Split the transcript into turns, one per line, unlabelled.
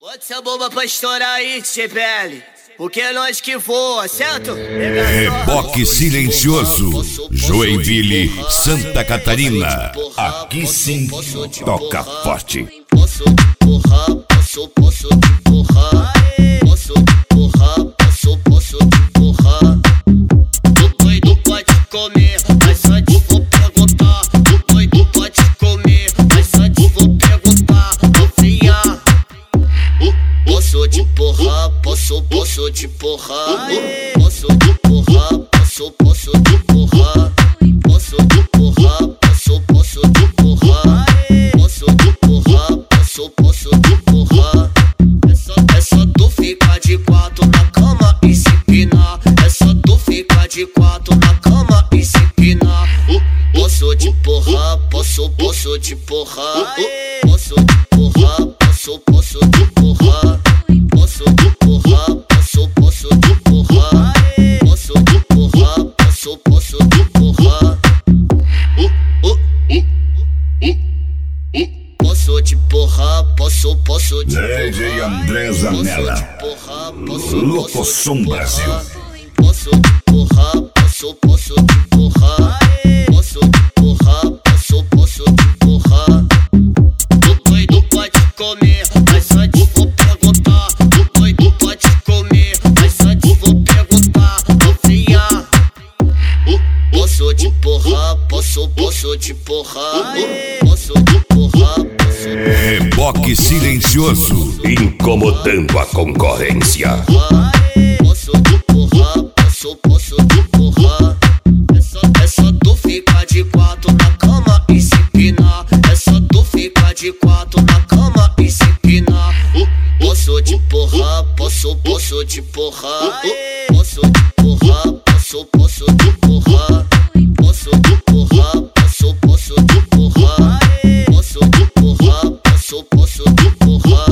Bota essa bomba pra estourar aí, TPL, porque é nós que voa, certo?
Reboque silencioso, Joinville, Santa Catarina. Aqui sim, toca forte.
Posso empurrar, posso empurrar. Posso empurrar, posso empurrar. O doido pode comer, mas só te vou perguntar. O doido pode comer, mas só te vou perguntar. Novinha, posso te empurrar, posso te empurrar. Posso te empurrar, posso te empurrar. Posso te empurrar, posso te empurrar. Posso te empurrar, posso te empurrar. É só tu ficar de quatro na cama e se empinar. É só tu ficar de quatro na cama e se empinar. Posso te empurrar, posso te empurrar. Posso te empurrar, posso te empurrar. Posso te empurrar, posso te empurrar. Posso te empurrar, posso te empurrar. Posso te empurrar, posso te empurrar.
DJ André Zanella, Locoção Brasil.
Posso te empurrar, posso te empurrar. Posso te empurrar, posso te empurrar. O doido pode comer, mas só te vou perguntar. O doido pode comer, mas só te vou perguntar. Novinha, posso te empurrar, posso te empurrar. Posso te empurrar,
Reboque silencioso, incomodando a concorrência.
Posso te empurrar, posso te empurrar. É só tu ficar de quatro na cama e se empinar. É só tu ficar de quatro na cama e se empinar. Posso te empurrar, posso te empurrar. Posso te empurrar, posso te empurrar. Posso te empurrar, posso te empurrar. Posso te empurrar, posso te empurrar.